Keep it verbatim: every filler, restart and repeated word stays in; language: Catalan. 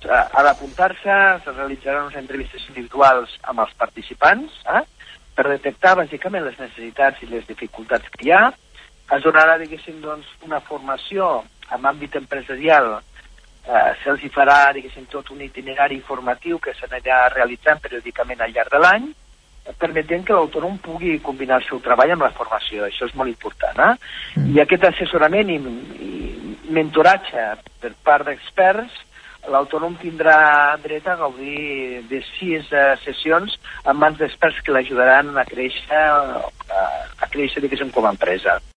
ha d'apuntar-se, se realitzaran unes entrevistes individuals amb els participants, eh? per detectar bàsicament les necessitats i les dificultats que hi ha. Es donarà, diguéssim, doncs, una formació en àmbit empresarial. Eh, Se'ls farà, diguéssim, tot un itinerari informatiu que s'anirà realitzant periòdicament al llarg de l'any, permetent que l'autònom pugui combinar el seu treball amb la formació. Això és molt important. Eh? Mm. I aquest assessorament i, i mentoratge per part d'experts, l'autònom tindrà dret a gaudir de sis uh, sessions en mans d'experts que l'ajudaran a créixer, a, a créixer, diguéssim, com a empresa.